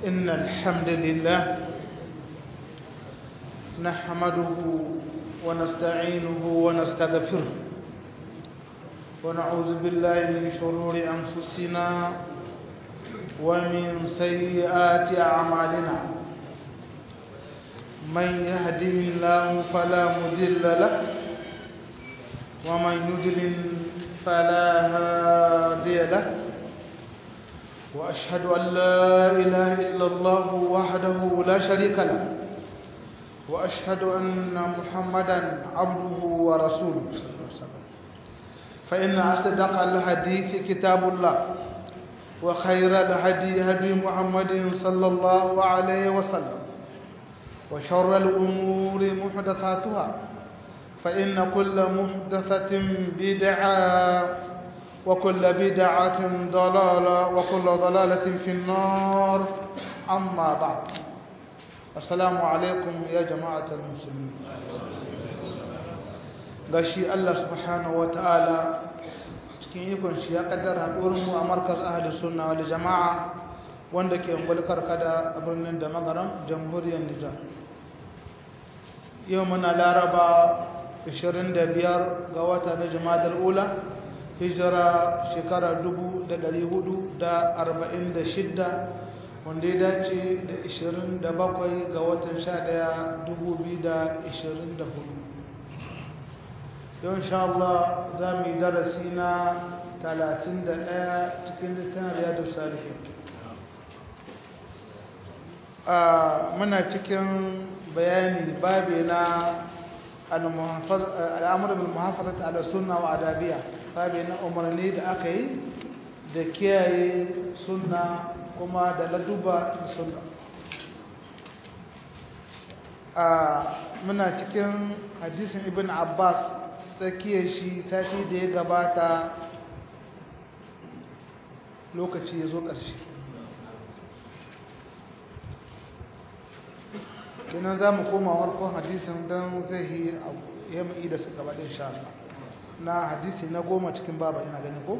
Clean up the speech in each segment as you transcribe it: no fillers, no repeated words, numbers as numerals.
إن الحمد لله نحمده ونستعينه ونستغفره ونعوذ بالله من شرور أنفسنا ومن سيئات أعمالنا من يهده الله فلا مضل له ومن يضلل فلا هادي له وأشهد أن لا إله إلا الله وحده لا شريك له وأشهد أن محمدا عبده ورسوله صلى الله عليه وسلم فإن أصدق الحديث كتاب الله وخير الهدي هدي محمد صلى الله عليه وسلم وشر الأمور محدثاتها فإن كل محدثة بدعة وكل بدعة ضلالة وكل ضلالة في النار أما بعد السلام عليكم يا جماعة المسلمين gashi Allah subhanahu wataala cikin ikon shi ya kaddara haɗuwar mu a markaz ahli sunna wal jama'a wanda ke ungulkar kada a birnin da magaran jamhuriyar Nijar yau muna laraba 25 ga wata na Jumadal Ula hijira shekara 1446 wanda ya dace da 27 ga watan 11 2024 yau insha Allah za mu yi darasi na 31 cikin littafin Riyadus Salihin muna cikin bayani babi na al'amur bil muhafazati ala sunna wa adabiyya babi na umarni da aka yi da kiyaye sunna kuma da laduba da sunna muna cikin hadisin ibn Abbas tsakiyar shi sati da ya gabata lokaci ya zo ƙarshe kenan za mu koma harkon hadisin don zai yi ya mai da su gaba ɗin sha na hadisi na 10 cikin baba ina gani ko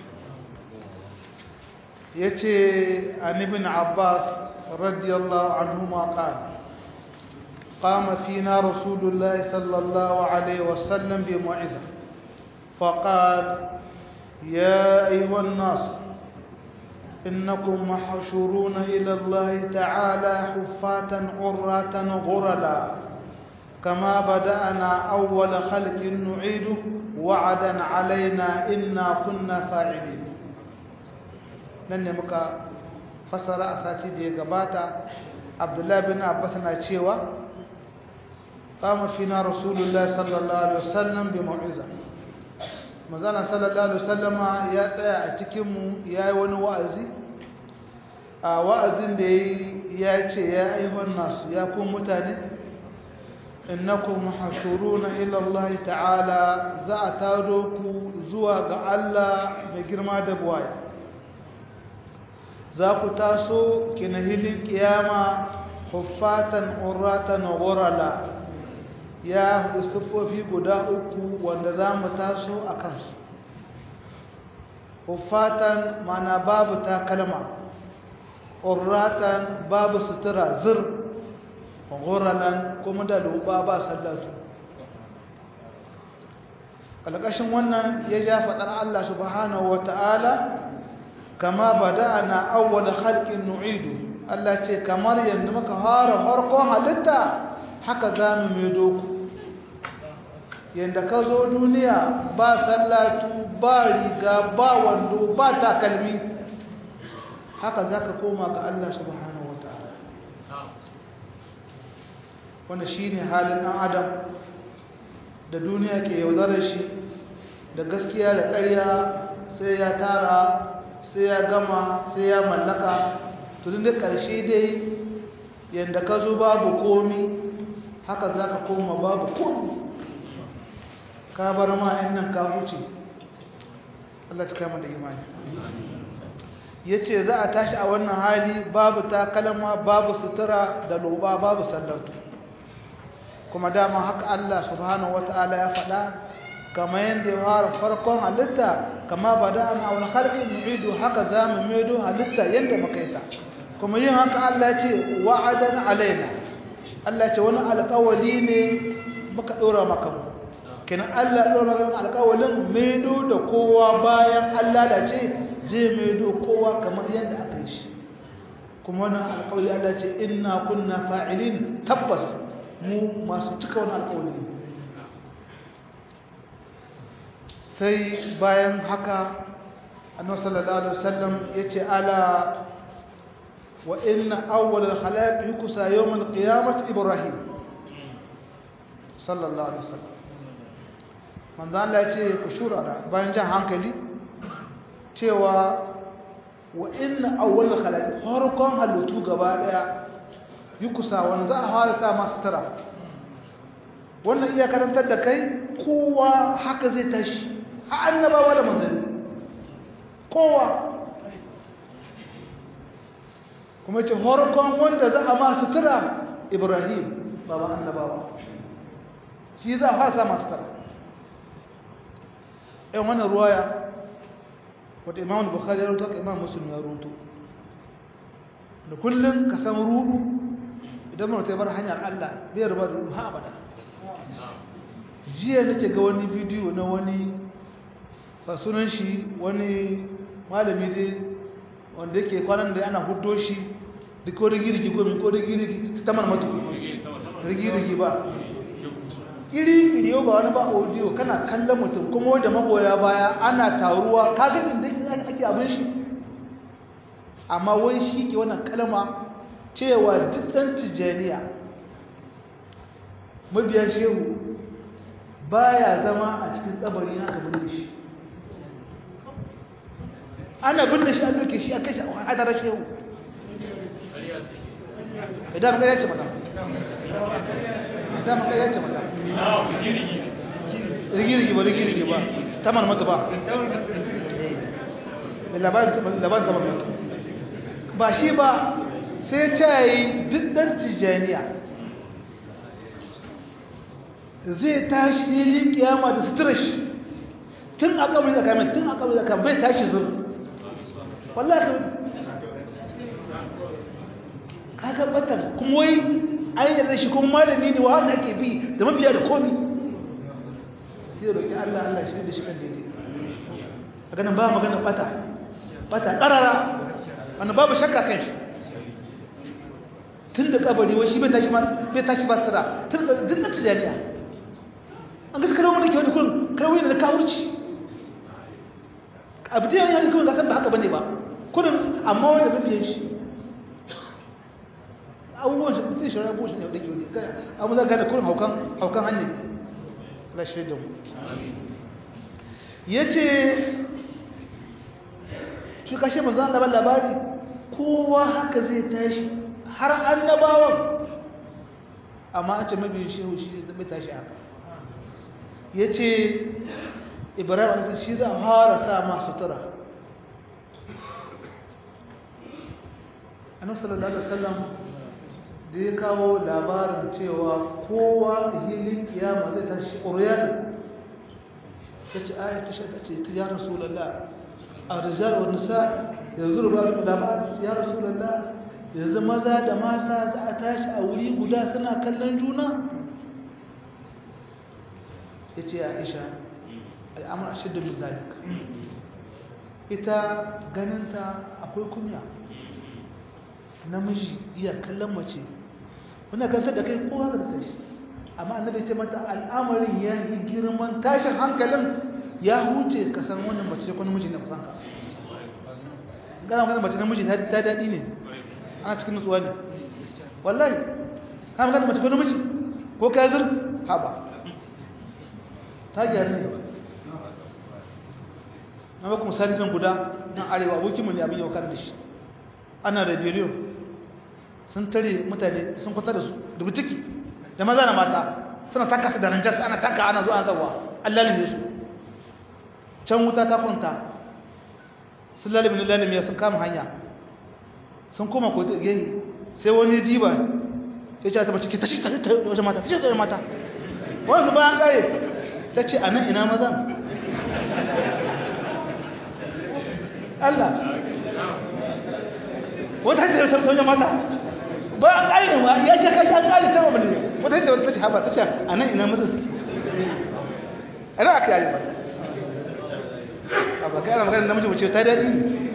ya ce an ibn Abbas radiyallahu anhu ma qala قام فينا رسول الله صلى الله عليه وسلم بموعظة فقال يا أيها الناس إنكم محشورون إلى الله تعالى حفاة عراة غرلا كما بدأنا أول خلق نعيده وعدا علينا إنا كنا فاعلين لن يبقى فسر أساتي دي قباتا عبد الله بن عباس ناتشيوا قام فينا رسول الله صلى الله عليه وسلم بموعظة مازال صلى الله عليه وسلم يا tsaya a cikin mu yayi wani wa'azi a wa'azin da ya ce ya ayyuhan nasu ya ku mutane innakum mahshuruna ila Allah ta'ala za a taro ku zuwa ga Allah mai girma da buwaya za ku taso kinahilin kiyama huffatan urratan ghurala ya hudu siffofi guda uku wanda za mu taso a kansu huffatan mana babu takalma urratan babu sutura zir ghuralan kuma da luba ba sallatu kalkashin wannan ya ja fadar Allah subhanahu wataala kama bada'ana awwal khalqin nu'idu Allah ce kamar yanda muka fara farkon halitta haka za mu maido ku yadda ka zo duniya ba sallatu ba riga ba wando ba takalmi haka za ka koma ga Allah subhanahu wa ta'ala wanda shi ne halin ɗan adam da duniya ke yaudarar shi da gaskiya da ƙarya sai ya tara sai ya gama sai ya mallaka tun da ƙarshe dai yadda ka zo babu komi haka za ka koma babu komi ka bar ma'in nan ka huce Allah ta kama da imani ya ce za a tashi a wannan hali babu takalma babu sutura da loba babu sallatu kuma dama haka Allah subhanahu wata'ala ya faɗa kama yadda ya fara farkon halitta kama ba da an auna harkin nu'idu haka za mu maido halitta yadda muka yi ta kuma yin haka Allah ce wa'adan alaina Allah ce wani alƙawali ne muka ɗora maka mu kenan Allah ɗora maka alƙawalin maido da kowa bayan Allah da ce zai maido kowa kamar yadda aka yi shi kuma wannan alƙawali Allah ce inna kunna fa'ilin tabbas mu masu cika wani alƙawali sai bayan haka annabi sallallahu alaihi wasallam yace ala wa inna awwal al-khalaiq yukusa yawm al-qiyamah ibrahim sallallahu alaihi wasallam manzo Allah yace ku shura bayan jan hankali cewa wa inna awwal al-khalaiq farkon halittu gaba daya yukusa wanda za a fara sa masu tara wannan iya karantar da kai kowa haka zai tashi a annabawa da manzanni kowa kuma ce horkon wanda za a masu tura ibrahim baba annabawa shi za a fasa masu tura yan wannan ruwaya wata imam bukhari ya rubuta ka imam muslim ya rubuta da kullum ka san rudu idan mutum ya bar hanyar Allah bai rubar rudu ha abada jiya nake ga wani bidiyo na wani ba sunan shi wani malami dai wanda yake kwanan da ana hudo shi duk ko rigirgi gomin ko rigirgi ta marmatu rigirgi ba iri video ba wani ba audio kana kallon mutum kuma wanda magoya baya ana taruwa kaga inda ake abin shi amma wai shi ke wannan kalma cewa duk dan tijaniya mabiyan shehu baya zama a cikin tsabari na ka binne shi ana binne shi an doke shi a kai shi a hadarar shehu idan ka yace mata idan ka yace mata rigirigi ba tamar mata ba labarin tamar mata ba shi ba sai ce yi duk ɗan tijaniya zai tashi filin kiyama da sutura shi tun a kabari da kamar bai tashi zuru wallahi ka tabbatar kuma wai an yarda shi kuma malami ne wa ake bi da mabiya da komi sai roki Allah shi da shi kan daidai a ganin ba magana bata karara wannan babu shakka kan shi tun da kabari wai shi bai tashi ba tsira tun da dinna tijaniya an gaskiya karawa ne ke wani kullum karawa ne da kawurci abu da yawan kawai gasar ba haka bane ba kudin amma wanda mafiyan shi abubuwan shi zai shara abubuwan shi ne wadda ke wani abu za gane kudin haukan hanyar lashe da mu ya ce shi kashe manzan labar labari kowa haka zai tashi har annabawan amma an ce mabiyin shehu shi zai tashi haka ya ce ibrahim alisun shi za a fara sa masu tura annabi sallallahu alaihi wasallam da ya kawo labarin cewa kowa da hilin kiyama zai tashi ƙuryan ta ce ayat ta shaɗa ce ta ya rasulallah a rijal wa nisa yanzu ruba da labarin ya rasulallah yanzu maza da mata za a tashi a wuri guda suna kallon juna ya ce aisha al'amur a shidda min zalika ita ganinta akwai kunya namiji iya kallon mace muna kantar da kai kowa da tashi amma annabi ce mata al'amarin ya yi girman tashin hankalin ya huce ka san wannan mace ko namiji ne kusan ka gana magana mace namiji ta daɗi ne ana cikin nutsuwa ne wallahi ka magana mace ko namiji ko ka zir haba ta gyara ne na baku misali zan guda nan arewa abokinmu ne abin yau kan da shi ana da biliyo sun tare mutane sun kwata da su dubu ciki da maza na mata suna taka su da ranjas ana taka ana zuwa zawa an lalime su can wuta ta kwanta sun lalime ya sun kama hanya sun koma ko gehe sai wani diba ya ce ta bace ta shi ta wajen mata ta shi ta mata wani su bayan kare ta ce a nan ina mazan Allah wata hajji da sauya mata ba an ƙari ma ya shaka shi an ƙari can ba ne wata hajji da wata tashi haɓa ta ce a nan ina mazan suke a nan aka yare ba a ba kai ana maganin namiji mace ta daɗi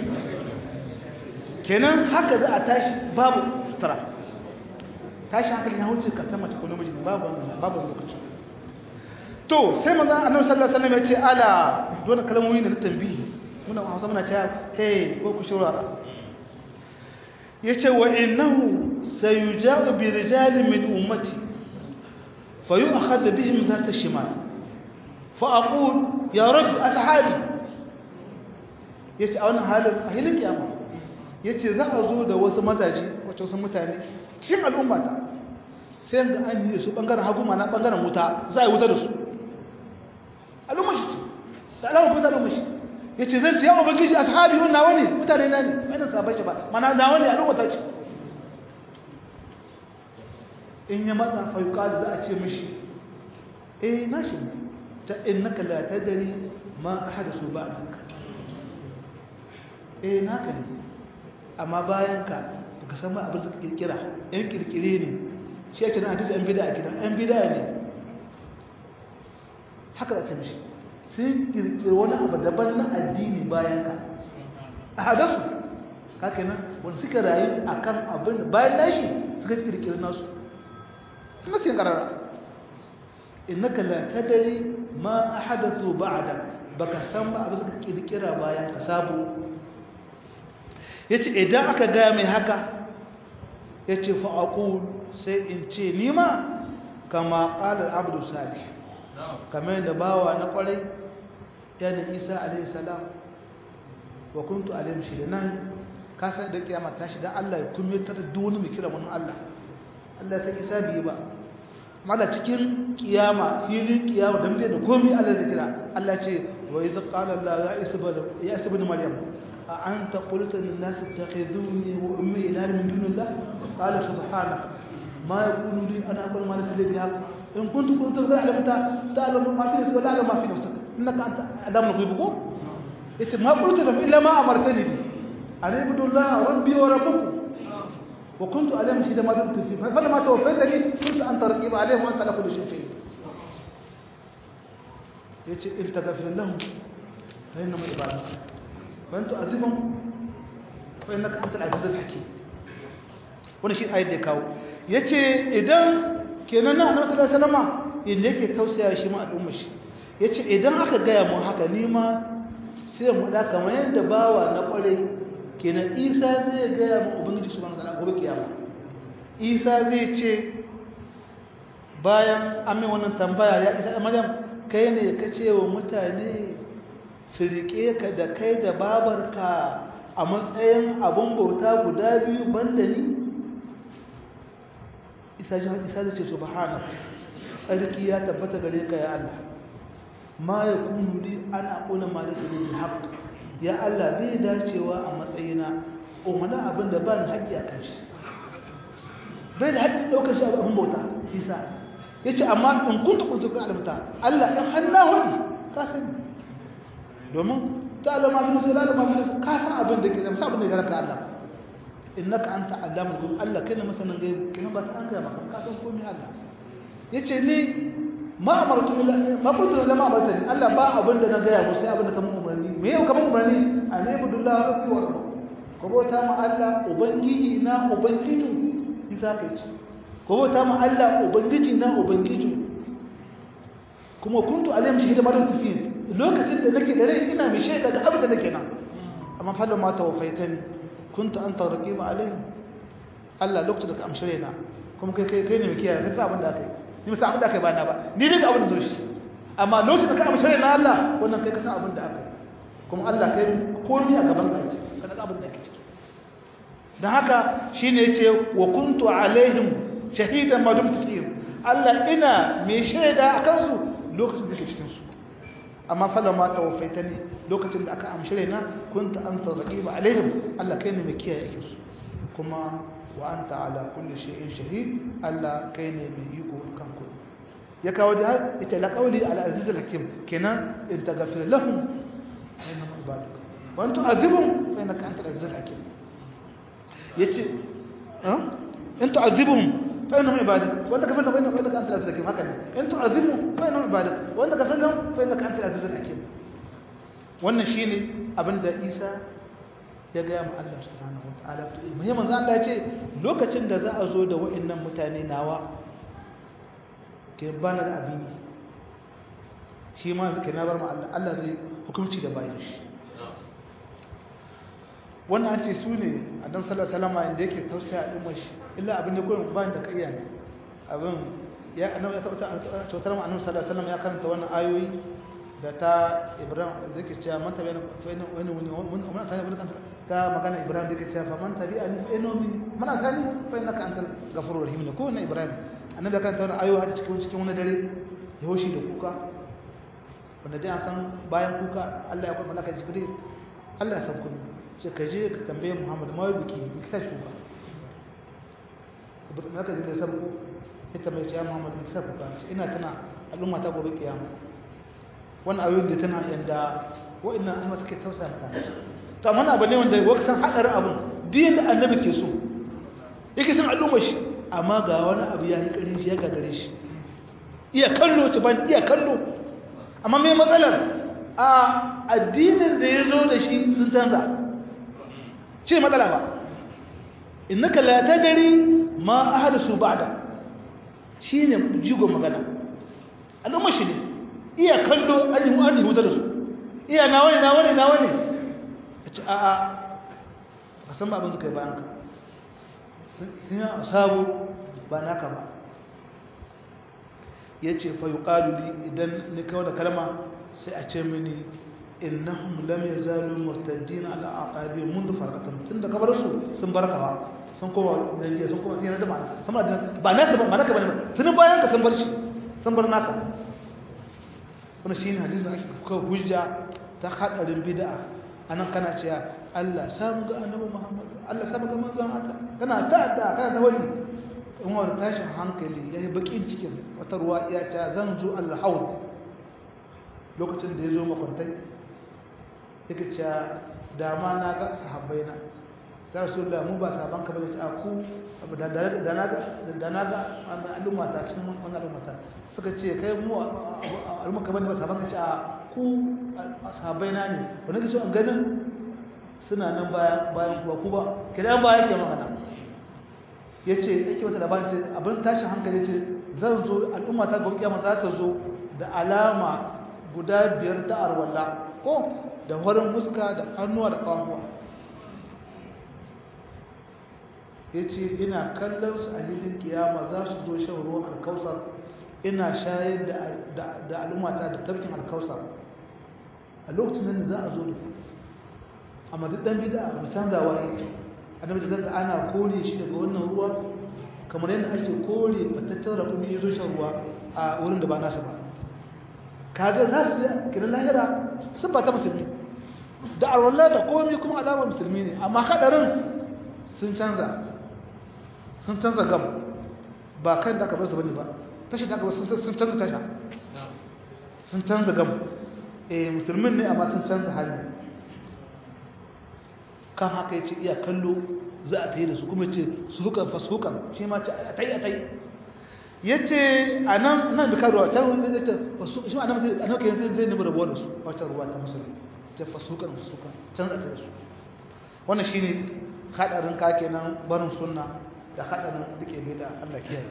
kenan haka za a tashi babu sutura tashi hankali ya wuce kasar mace ko namiji babu lokaci to sai manzo annabi sallallahu alaihi wasallam ya ce ala dole kalmomi ne na tambihi muna hausa muna cewa hey ko ku shurara yace wa innahu sayuja'u bi rijalin min ummati fayu'khadhu bihim zata shimal fa aqul ya rabb ashabi yace a wannan halin kiyama yace za a zo da wasu mazaje wasu mutane cikin al'ummata sai ga an yi su bangaren hagu ma na bangaren wuta za a yi wuta da su al'ummar shi da al'ummar kuma al'ummar shi ya ce zan ce yawon bangiji ashabi wannan nawa ne mutane na ne ainihin sabai shi ba mana nawa ne al'ummar ta ce in ya matsa fayuka da za a ce mishi na shi ta innaka la tadri ma ahadasu ba'daka naka ne amma bayan ka baka san ba abin da kirkira yan kirkire ne shi ake nan hadisi yan bid'a kidan yan bid'a ne haka da ta mishi sai kirkire wani abu daban na addini bayan ka a hadasu ka kenan wani suka rayu akan abin bayan nashi suka kirkire nasu kuma sai karara innaka la tadri ma ahadathu ba'dak baka san ba abin da suka kirkira bayan ka sabo yace idan aka ga mai haka yace fa aqul sai in ce nima kama qala al-abdu salih kamar da bawa na kwarai yana Isa alayhi salam wa kuntu alayhim shidan ka san da kiyama ta shi dan Allah ya kumyatar da duk wani mai kira mun Allah Allah sai Isa bi ba mala cikin kiyama filin kiyama dan bai da komai Allah zai kira Allah ce wa iz qala Allah ya Isa ibn Maryam أأنت قلت للناس اتخذوني وأمي إلها من دون الله قال سبحانك ما يكون لي أن أقول ما ليس لي بحق إن كنت تعلم ما في نفسي ولا أعلم ما في نفسك إنك أنت أعلم الغيب ما قلت لهم إلا ما أمرتني به أن اعبدوا الله ربي وربكم وكنت عليهم شهيدا ما دمت فيه فلما توفيتني كنت أنت رقيب عليهم وأنت على كل شيء شهيد إن تغفر لهم فإنهم عبادك وأن تؤذبهم فإنك أنت العزيز الحكيم wani shi ayat da kawo yace idan kenan na Annabi sallallahu alaihi wasallam inda yake tausaya shi ma al'umma shi yace idan aka gaya mu haka ni ma sai mu da kamar yadda bawa na kware kenan Isa zai gaya mu ubangiji subhanahu wa ta'ala gobe kiyama Isa zai ce bayan amin wannan tambaya ya Isa Maryam kai ne ka ce wa mutane su riƙe ka da kai da babarka a matsayin abin bauta guda biyu banda ni isa da ce subhana tsarki ya tabbata gare ka ya Allah ma ya kunu li an aqula ma laysa li haqq ya Allah bai dacewa a matsayina umarna abin da ba ni haƙƙi a kan shi bai da haƙƙin ɗaukar shi abin bauta isa yace amma in kuntu ka alamta Allah in hanna hudi ka sani domin ta alama fi musu lalama fi ka san abin da ke zama sabon da ya garaka Allah innaka anta allamul ghuyub Allah kai ne masanin gaibi kin ba san ga maka ka san komai Allah yace ni ma amartu illa ma kuntu illa ma amartani Allah ba abin da na ga ya musu sai abin da kaman umarni me yau kaman umarni anabudullah rabbi wa rabbukum ko bauta ma Allah ubangiji na ubangiji isa kai ce ko bauta ma Allah ubangiji na ubangiji kuma kuntu alayhim shahida ma dum tafin lokacin da nake da rai ina mai shaida ga abin da nake nan amma fallan ma tawfaitani kuntu anta raqib alaihim Allah lokacin da ka amshire na kuma kai ne mai kiyaye nisa abin da kai ni musa abin da kai ba na ba ni duka abin da zo shi amma lokacin da ka amshire na Allah wannan kai ka san abin da aka kuma Allah kai komai a gaban ka ce kana abin da kake ciki dan haka shine yace wa kuntu alaihim shahidan ma dumtu fihim Allah ina mai shaida akan su lokacin da kake cikin su amma falama tawaffaitani lokacin da aka amshi raina kunta anta raqiba alaihim Allah kai ne mai kiyaye yake su kuma wa anta ala kulli shay'in shahid Allah kai ne mai iko kan ku ya kawo da ita la qawli ala aziz al hakim kenan in taghfir lahum ayna ibaduk wa anta azibum fa innaka anta al aziz al hakim yace in tu'azibuhum fa innahum ibadak wanda kafin fa innaka antal azizul hakim haka ne in tu'azibuhum fa innahum ibadak wanda kafin fa innaka antal azizul hakim wannan shine abinda Isa ya ga mu Allah subhanahu wataala to mai manzo Allah ya ce lokacin da za a zo da wa'annan mutane nawa ke bana da abin shi ma zai na bar mu Allah zai hukunci da bayan shi wannan an ce su ne annabi sallallahu alaihi wasallam inda yake tausaya al'ummar shi illa abin da koyon bayan da kai ne abin ya annabi sallallahu alaihi wasallam ya karanta wannan ayoyi da ta Ibrahim zai ke cewa man tabi'ani fa inna wani ta ibn ta magana Ibrahim da ke cewa fa man tabi'ani fa inna man asani fa innaka antal ghafurur rahim ko na Ibrahim annabi kan ta wannan ayoyi a cikin wani dare ya hoshi da kuka wanda dai an san bayan kuka Allah ya kuma malaka Jibril Allah ya san kun ce ka je ka tambaye Muhammad ma wai biki ta shuka malaka Jibril sai ita mai ce Muhammad biki ta kuka ina tana al'umma ta gobe kiyama wannan ayoyin da tana yanda wa'annan al'umma suke tausaya mata to amma abu ne wanda waka san hadarin abun din da annabi ke so yake san al'umma shi amma ga wani abu ya yi karin shi ya gagare shi iya kallo ta ban iya kallo amma mai matsalar a addinin da ya zo da shi sun canza ce matsala ba innaka la tadri ma ahdasu ba'da shine jigo magana al'umma shi ne iya kallo an yi wuta da su iya nawa ne a a ba san ba abin suka yi bayan ka sun yi sabo ba naka ba ya ce fa yi ƙaluli idan ni kawo da kalma sai a ce mini innahum lam yazalu murtaddin ala aqabi mundu farqatan tun da kabar su sun barka ba sun koma yanke sun koma tsira da ba sama da ba naka bane tun bayan ka sun bar shi sun bar naka wannan shine hadisin ake kuka hujja ta hadarin bid'a anan kana cewa Allah samu ga annabi Muhammad Allah samu ga manzon Allah kana ta'adda kana tawali in wani tashin hankali yayi bakin cikin wata ruwa iya ta zan zo al-hawl lokacin da ya zo makwantai yake cewa dama na ga sahabbaina ya rasulullah mu ba saban ka bane a ku da na ga al'umma ta cikin wannan al'umma ta suka ce kai mu al'umma ka bane ba saban ka ce a ku sahabbaina ne wanda kace an ganin suna nan bayan ku ba kidan ba yake magana yace yake wata labarin ce abin tashin hankali ce zan zo al'umma ta gobe kiyama za ta zo da alama guda 5 ta arwalla ko da horin fuska da hannuwa da kafuwa yace ina kallon su a hilin kiyama za su zo shan ruwan alkausar ina shayar da al'ummata da tafkin alkausar a lokacin nan za a zo da amma duk dan bid'a mu canzawa yake annabi da ana kore shi daga wannan ruwa kamar yadda ake kore batattun rakumi yazo shan ruwa a wurin da ba nasa ba kaga za su kiran lahira sun ba ta musulmi da arwallah da komai kuma alamar musulmi ne amma hadarin sun canza gam ba kan da aka bar su bane ba tashi da aka bar sun canza tasha sun canza gam musulmin ne amma sun canza hali kan haka yace iya kallo za a tayi da su kuma yace sukan fasukan shi ma ce atai yace anan nan da karuwa ta yace fasukan shi annabi zai nubar rabuwa da su wata ruwa ta musulmi ta fasukan canza ta da su wannan shine hadarin ka kenan barin sunna da hadarin dake bid'a Allah kiyaye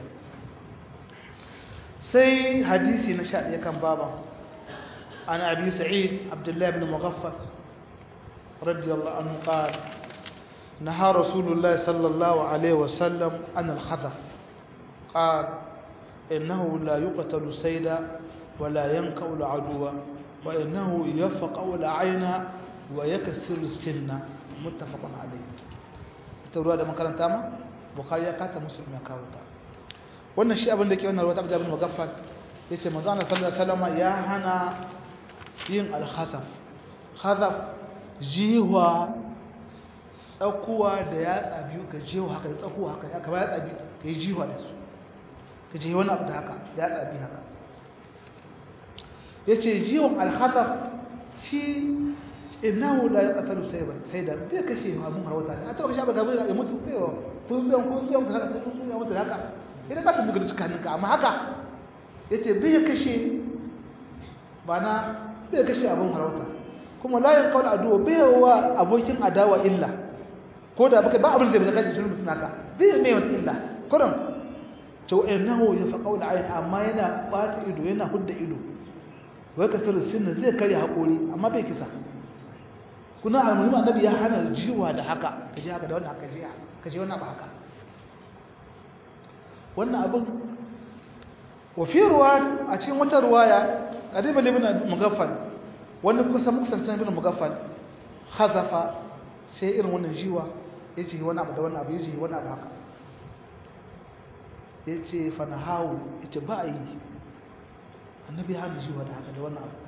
sai hadisi na 11 kan baba an abi sa'id abdullah ibn mughaffal radiyallahu anhu qala naha rasulullah sallallahu alaihi wasallam an al-khadaf qala innahu la yuqtalu sayda wa la yanqa'u al-aduwa wa innahu yafqa'u al-'ayna wa yakasiru as-sinna muttafaqun alayh ruwa da makaranta ma bukhari ya kata muslim ya kawo ta wannan shi abin da ke wannan ruwa ta abin mugaffal yace manzo Allah sallallahu alaihi wasallam ya hana yin al-khasaf khazaf jiwa tsakuwa da yatsa biyu ka jiwa haka da tsakuwa haka ya kaba yatsa biyu ka yi jiwa da su ka je wani abu da haka da yatsa biyu haka yace jiwon al-khasaf shi innahu la yaqtalu saydan bai kashe abun harauta a ta kashe abin da ya mutu bai wa kun ya mutu haka idan ka tafi da cikin hannunka amma haka yace bai kashe bana bai kashe abun harauta kuma la yanqalu adu bai wa abokin adawa illa ko da baka ba abin da bai kashe shi mutun haka bai mai wata illa kuran to innahu yafaqul ayn amma yana bata ido yana hudda ido wai kasar sinna zai kare hakuri amma bai kisa kuna almuhimmi annabi ya hana jiwa da haka kaje haka da wannan haka jiya kaje wannan ba haka wannan abin wa fi ruwaya a cikin wata ruwaya qadiba ibn mugaffal wanda kusa mukusantan ibn mugaffal hazafa sai irin wannan jiwa yace wani abu da wannan abu yace wani abu haka yace fa nahawu yace ba yi annabi ya hana jiwa da haka da wannan abu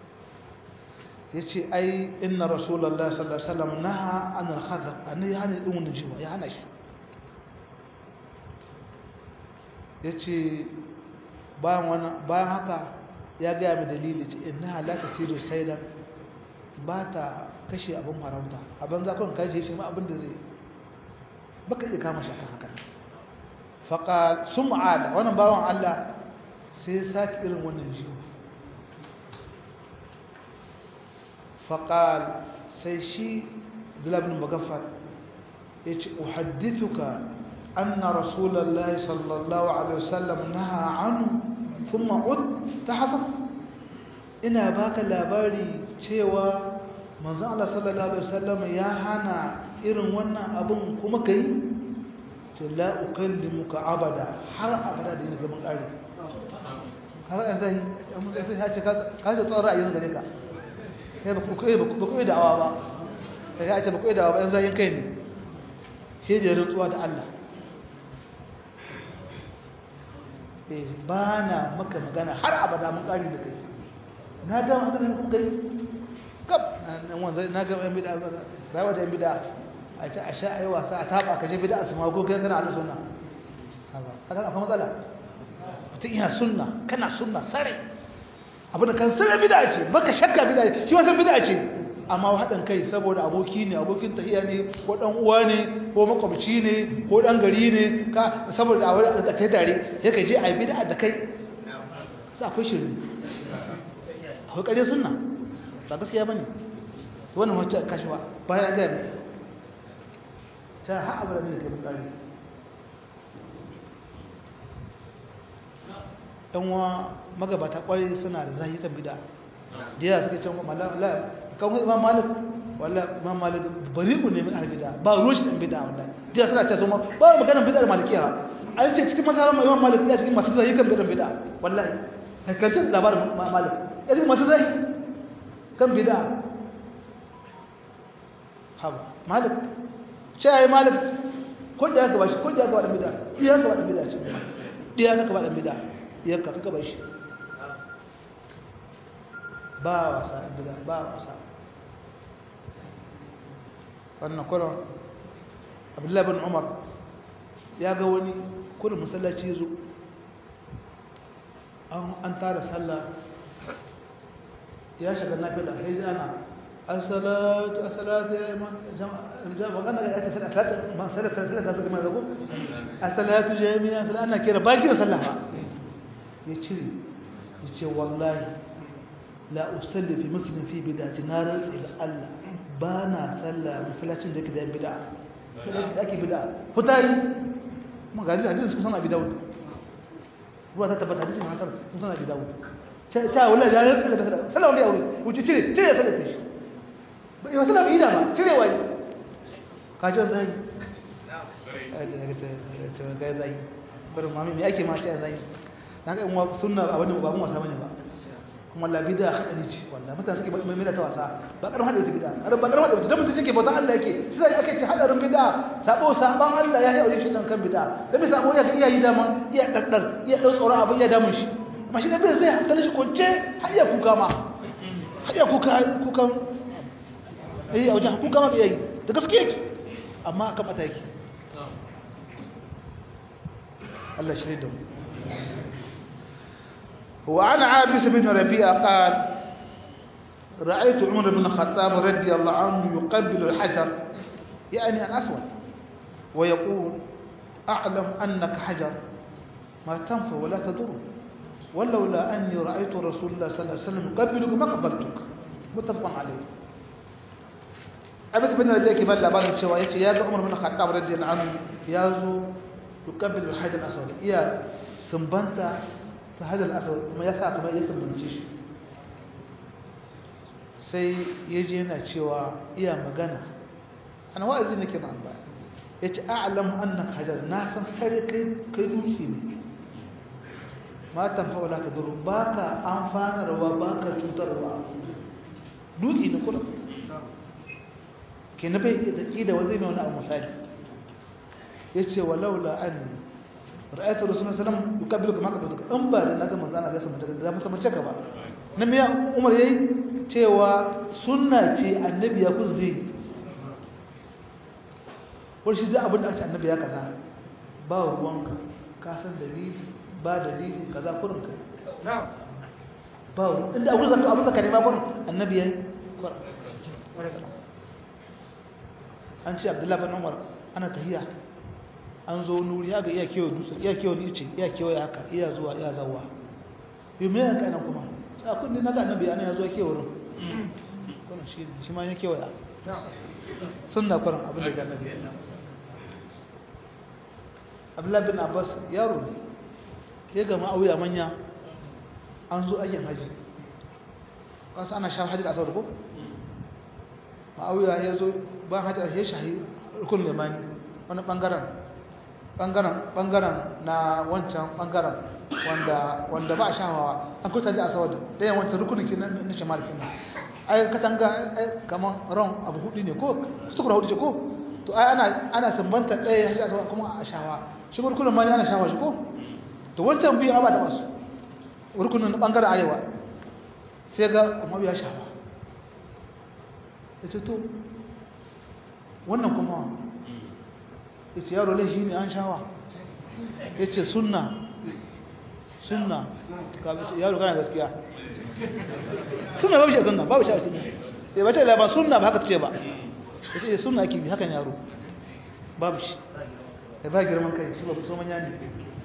yace ai inna rasulullahi sallallahu alaihi wasallam naha an al-khadab annabi ya hana din wannan jiwa ya hana shi yace bayan haka ya ga mai dalili ce inna la tasiru saydan ba ta kashe abin farauta abin zakon kashe shi ma abin da zai baka iya kama shaka haka faqal sum'ala wannan bawan Allah sai ya saki irin wannan jiwa faqal sai shi Abdullah ibn Mughaffal yace uhaddithuka anna rasulullahi sallallahu alaihi wasallam naha anhu thumma ud tahasab ina baka labari cewa manzo Allah sallallahu alaihi wasallam ya hana irin wannan abun kuma kai ce la ukallimuka abada har abada da gaban kare har an zai mun sai ya ce ka ce tsara ra'ayin gare ka kai ba ku da'awa ba kai ya ce ba ku da'awa ba yanzu yin kai ne shi da rutsuwa da Allah ba na maka magana har abada mun kare da kai na ga magana kun kai kap na ga yan bid'a rawa da yan bid'a a ce a sha ayi wasa a taba ka je bid'a su ma ko kai kana ahlus sunna haka akwai matsala mutum yana sunna kana sunna sare abin da kan sare bid'a ce baka shakka bid'a ce shi wannan bid'a ce amma haɗin kai saboda aboki ne abokin tahiya ne ko dan uwa ne ko makwabci ne ko dan gari ne ka saboda a wani da kai tare sai ka je a bid'a da kai sai akwai shirin akwai kare sunna ba gaskiya bane wannan wacce kashwa baya ga ta ha abara ne kai bukari dan wa magabata kwarai suna da zahi kan bid'a diya suke cewa malala kan imam malik wallahi imam malik bari'u ne min al-bid'a ba rushi din bid'a wallahi diya suna ta zama ba magana bid'ar malikiya an ce cikin mazhaban imam malik ya cikin masu zahi kan bid'a wallahi kace labarin malik ya cikin masu zahi kan bid'a haba malik sai malik ko da ka bashi ko da ka bada bid'a iya ka bada bid'a ce iya ka bada bid'a iya ka bashi ba wasa bid'a ba wasa wannan kullum Abdullah bin Umar ya ga wani kullum masallaci yazo an tara sallah ya shiga nafila sai ana as-salatu ya iman jama'a kana ya salatu ma salatu kuma zago as-salatu jami'a ana kira baki da sallah ba ya cire yace wallahi la usalli fi muslim fi bid'ati narar ila Allah bana sallah masallacin da yake da bid'a da yake bid'a fitayi magana hadisin suka sana bi Dawud ruwa ta tabbata hadisin hasan suka sana bi Dawud ta wallahi da ran da sallah ya wuri wuce cire sallah ta shi ba ya sallah bi da ba cire wai ka ji zai ga zai bar mami me ake ma ce zai naga in wa sunna abin ba mun wasa bane ba kuma la bid'a hadari ce wallahi mutane suke mai mai ta wasa ba karin hadari bid'a ba karin hadari dan mutum yake bautan Allah yake shi sai ake ce hadarin bid'a saban Allah ya yi aure shi dan kan bid'a dan bai sabo ya iya yi dama iya daddar iya dan tsoron abin ya damun shi amma shi da bai zai hankali shi kunce har ya kuka ma har ya kukan a wajen kuka ma bai yi da gaske yake amma aka mata yake Allah shi da mu وعن عابس بن ربيعة قال رأيت عمر بن الخطاب رضي الله عنه يقبل الحجر يعني الأسود ويقول أعلم أنك حجر ما تنفع ولا تضر ولولا أني رأيت رسول الله صلى الله عليه وسلم يقبلك ما قبلتك متفق عليه أبس بن رجاء كبال لبالي شوائي يا عمر بن الخطاب رضي الله عنه يازو يقبل الحجر الأسود يا سنبنتا فهذا الأسود ما يسعى كما يسنبنتش sai ya je yana cewa iya magana ana wa'azi nake ma ba yace a'lam annaka hajar na san sai kai dushi ne ma tanfa wala tadur baka amfanarwa baka cutarwa dutse ne kula kenan bai da kida wazai mai wani abu misali yace walaula anni ra'aytu rasulullahi sallallahu alaihi wasallam yuqabbiluka ma qabluka an ba da naga manzo Allah ya samu daga da masa mace ka ba nan me Umar yayi cewa sunna ce annabi ya kuzi wani shi da abin da ake annabi ya kaza ba ruwanka ka san dalili ba dalili kaza kurin ka ba inda abin zaka nema kurin annabi ya yi an ce abdullahi bin umar ana tahiya an zo nuri ya ga iya kewa dutse iya kewa nice iya kewa ya haka iya zuwa iya zawa yi mai haka nan kuma a kudi na ga annabi ana ya zuwa kewa wurin kuna shi ma ya kewa ya sun na kwarin abin da ga annabi abdullahi bin abbas yaro ne ya gama auya manya an zo ayyan haji kasu ana sha hajji da asawar ko ma'auya ya zo ba hajji a ya shahi rukun limani wani ɓangaren na wancan ɓangaren wanda ba a shahawa an kuta ji a sawar da yawan wancan rukunin ke na shamar ke nan ai katanga kamar ran abu hudu ne ko sukura hudu ce ko to ai ana sumbanta ɗaya hajji a sawar kuma a shahawa shi rukunin mani ana shahawa shi ko to wancan biyu ba ta masu rukunin ɓangaren arewa sai ga amma ya shahawa ya ce to wannan kuma ya ce yaro laishi ne an shawa ya ce sunna yaro kana gaskiya sunna babu shi a sunna babu shi a sunna ya bace da ba sunna ba haka ce ba ya ce sunna ake bi hakan yaro babu shi ya ba girman kai shi ba so manya ne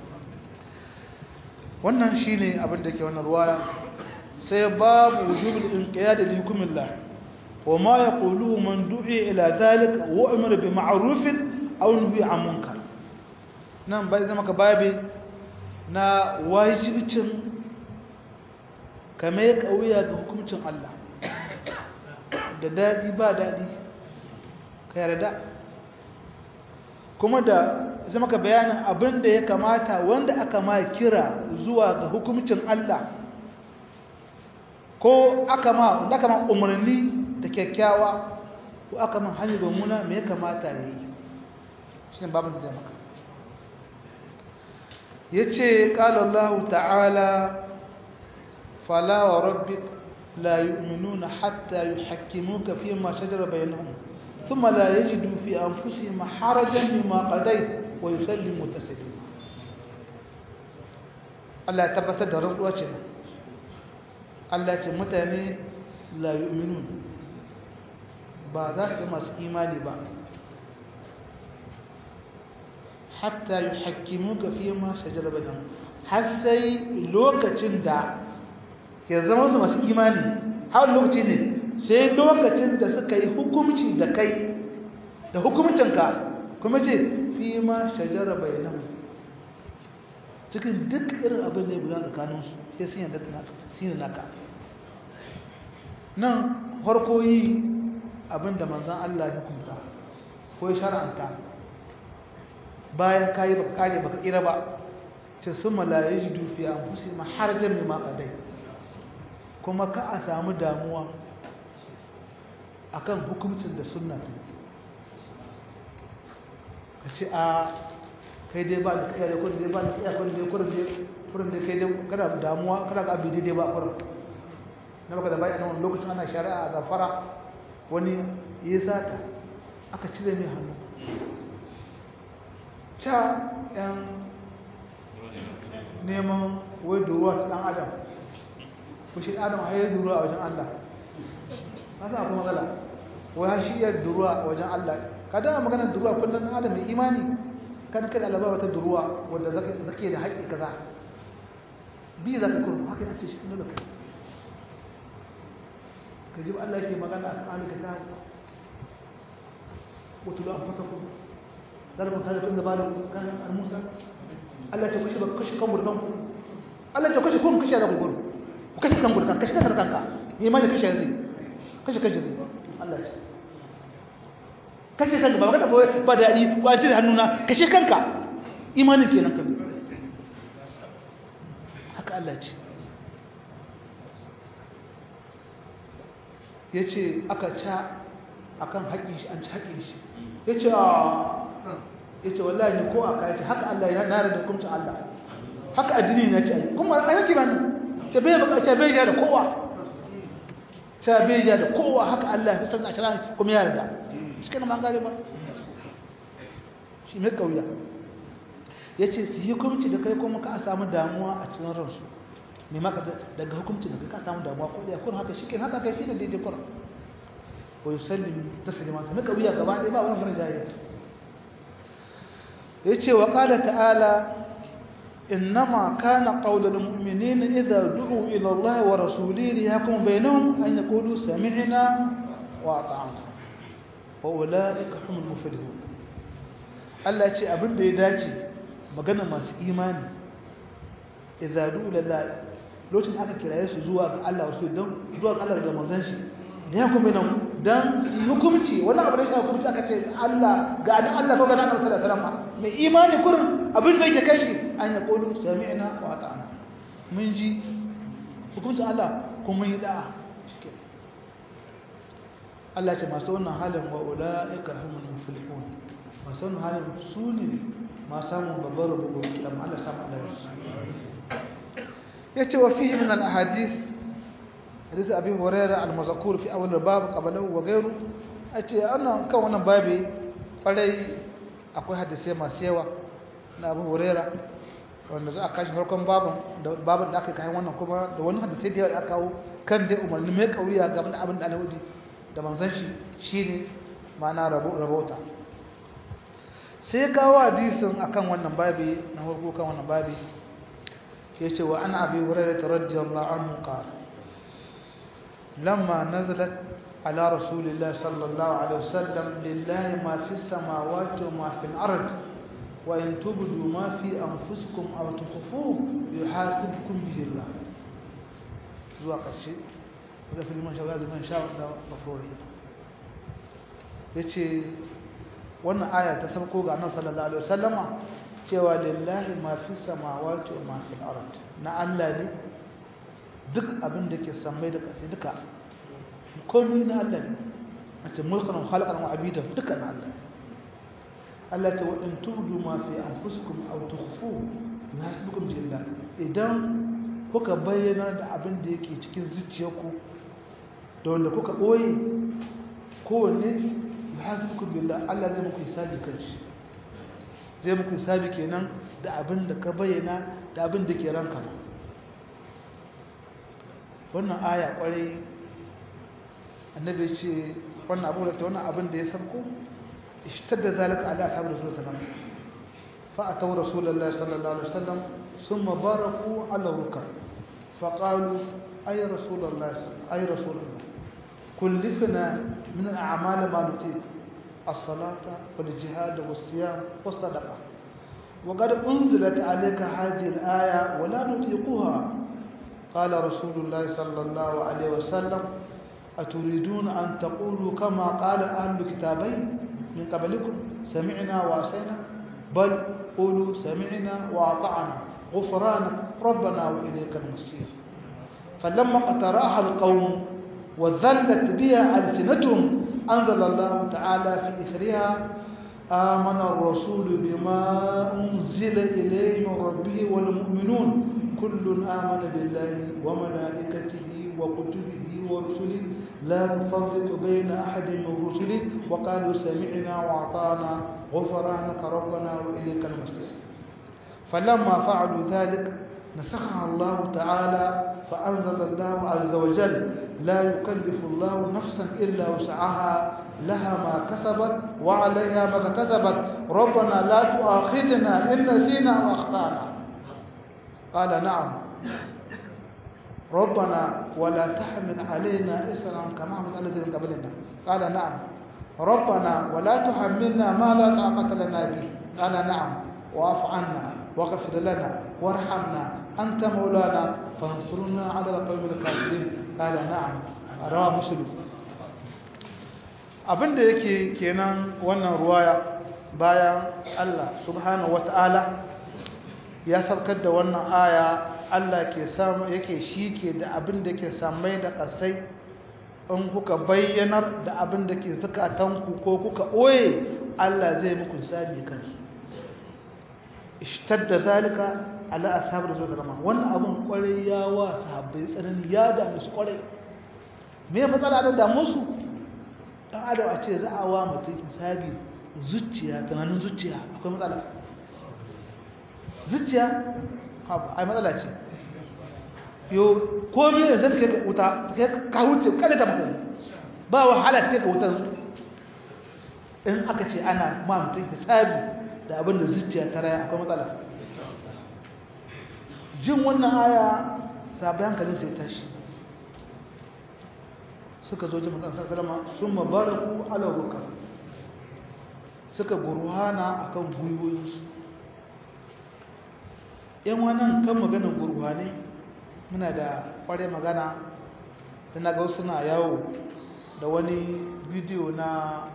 wannan shi ne abin da ke wannan ruwaya sai babu wujubul inqiyad li hukmillah وما يقوله من دعي إلى ذلك وأمر بمعروف أو نهي عن منكر نعم باي زما كبابي نا واجبتين كما يكويا ga hukuncin Allah da dadi ba dadi ka yarda kuma da zama ka bayanin abinda ya kamata wanda aka ma kira zuwa ga hukuncin Allah ko aka ma umarni da kyakkyawa ko aka man hanyar mummuna me ya kamata ya yi shi ne babin da maka ya ce ƙala Allah ta'ala fala wa rabbik la yu'minuna hatta yuhakkimuka fi ma shajara bainahum thumma la yajidu fi anfusihim harajan mimma qadayt wa yusallimu taslima Allah ya tabbatar da rantsuwa ce Allah ya ce mutane la yu'minuna ba za su masu imani ba hatta yi hakimu ga fiye ma shajar bayan har sai lokacin da ya zama su masu imani har lokaci ne sai lokacin da suka yi hukumci da kai da hukumcinka kuma ce fiye ma shajar bayan cikin duk irin abin da ya guda tsakaninsu ya sun yadda sinu naka nan farko yi abinda manzan Allah ya hukunta ko ya shara'anta bayan kayi baka kare baka kira ba ce summa la yajidu fi anfusihim harajan mimma qadai kuma ka a samu damuwa akan hukuncin da sunna ta kace a kai dai ba da kai da kun dai ba da kai kun dai kurin dai kai dai kada damuwa kada ga abin dai ba kurin na baka da bayan lokacin ana shari'a a zafara wani ya sata aka cire mai hannu ca yan neman wai duruwa ta ɗan adam ku shi adam a yi duruwa a wajen Allah haka akwai matsala wai shi ya duruwa wajen Allah ka dana maganar duruwa kullum adam mai imani kan kai Allah ba wata duruwa wanda zake da haƙƙi kaza bi zaka kurbu haka yace shi ne kai kaji Allah yake magana a kan kitab وتلو أنفسكم ذلكم خالق إن بالكم كان موسى ألا تكشف كشف كم بركم ألا تكشف كم كشف هذا القرب وكشف كم بركم كشف كذا كذا إيمان كشف هذي كشف كذا الله كشف كذا بقى كذا بدأني وأجل هنونا كشف كذا إيمان كينا كم هك الله yace aka ca akan haƙƙin shi an ci haƙƙin shi yace wallahi ni ko aka yace haka Allah ya nare da hukuncin Allah haka addini ne ce kuma ai yake bani ce bai baka ce bai ja da kowa ce bai ja da kowa haka Allah ya san a cikin kuma ya yarda shi kana mangare ba shi mai kauya yace su yi hukunci da kai kuma ka samu damuwa a cikin ransu me maka daga hukunci da kai ka samu damuwa ko da kun haka shike haka kai shine daidai Qur'an wa yusallimu taslima ta maka wuya gaba dai ba wani fara jahiliya yace wa qala ta'ala innama kana qawlul mu'minina idha du'u ila Allah wa rasulihi yahkum bainahum an yaqulu sami'na wa ata'na wa ulaika humul muflihun Allah yace abin da ya dace magana masu imani idza du'u ila Allah lokacin aka kiraye su zuwa ga Allah wasu don zuwa ga Allah da manzon shi da ya kuma nan dan hukunci wannan abu da shi hukunci aka ce Allah ga Allah fa bana Annabi sallallahu alaihi wasallam mai imani kurin abin da yake kai shi an ya qulu sami'na wa ata'na mun ji hukunci Allah kuma mun yi da'a shike Allah ya ce masu wannan halin wa ulaika humul muflihun masu wannan halin su ne ma samu babbar rubu kiyama Allah samu Allah yace wa fihi min al-ahadith hadith abi hurairah al-mazkur fi awwal al-bab qablahu wa ghayru ace annan kan wannan babi farai akwai hadisi masu yawa na abu hurairah wanda za a kashi farkon babin da aka kai wannan kuma da wani hadisi da aka kawo kan dai umarni mai kauriya ga abin da alhaji da manzon shi shine ma'ana rabota sai kawo hadisin akan wannan babi na farko kan wannan babi yace wa ana abi hurairah radiyallahu anhu qala lamma nazalat ala rasulillah sallallahu alaihi wasallam lillahi ma fis samawati wa ma fil ard wa in tubdu ma fi anfusikum aw tukhfuhu yuhasibukum bihi Allah zuwa kashi da filman shawaz man sha da mafruri yace wannan aya ta sauko ga annabi sallallahu alaihi wasallama cewa lillahi ma fi samawati wa ma fil ard na Allah ne duk abin da ke samai da ƙasa duka komai na Allah ne anta mulkan wa khalaqan wa abidan duka na Allah Allah ta wa in tubdu ma fi anfusikum aw tukhfu yuhasibukum billah idan kuka bayyana da abin da yake cikin zuciyarku da wanda kuka boye kowanne yuhasibukum billah Allah zai muku hisabi kanshi zai muku hisabi kenan da abin da ka bayyana da abin da ke ranka wannan aya kwarai annabi ce wannan abu da wannan abin da ya sabko ishtadda zalika ala ashabi rasul sallallahu alaihi wasallam fa ataw rasulullahi sallallahu alaihi wasallam thumma baraku ala rukab fa qalu ay rasulullah kullifna min al-a'mal ma nutiq الصلاة والجهاد والصيام والصدقة وقد أنزلت عليك هذه الآية ولا نطيقها قال رسول الله صلى الله عليه وسلم أتريدون أن تقولوا كما قال أهل الكتابين من قبلكم سمعنا وعصينا بل قولوا سمعنا وأطعنا غفرانك ربنا وإليك المصير فلما اقترأها القوم وذلت بها ألسنتهم أنزل الله تعالى في إثرها آمن الرسول بما أنزل إليه من ربه والمؤمنون كل آمن بالله وملائكته وكتبه ورسله لا نفرق بين أحد من رسله وقالوا سمعنا وأطعنا غفرانك ربنا وإليك المصير فلما فعلوا ذلك نسخها الله تعالى فأنزل الله عز وجل لا يكلف الله نفسا إلا وسعها لها ما كسبت وعليها ما اكتسبت ربنا لا تؤاخذنا إن نسينا أو أخطأنا قال نعم ربنا ولا تحمل علينا إسرا كما حملت على الذين من قبلنا قال نعم ربنا ولا تحملنا ما لا طاقة لنا به قال نعم واعف عنا واغفر لنا وارحمنا أنت مولانا فانصرنا على القوم الكافرين قال نعم رواه مسلم abinda yake kenan wannan ruwaya bayan Allah subhanahu wataala ya saukar da wannan aya Allah ke samu yake shike da abinda ke samai da kasai in kuka bayyanar da abinda ke zakatanku ko kuka oye Allah zai muku sabi kansu ishtadda zalika ala ashabi rasul sallallahu wannan abun kwarai ya wa sahabbai tsanani ya da musu kwarai me ya matsala da musu dan adam a ce za a wa mutum hisabi zuciya tunanin zuciya akwai matsala zuciya ai matsala ce yo komai da zai kai wuta ka wuce kada ta mutum ba wahala take ka wuta in aka ce ana ma mutum hisabi da abin da zuciya ta raya akwai matsala jin wannan aya sabai hankalin sai tashi suka zo jin mutan sallama sun mabaraku ala rukab suka gurhana akan gwiwoyinsu yan wannan kan maganar gurhane muna da kware magana da na ga wasu na yawo da wani bidiyo na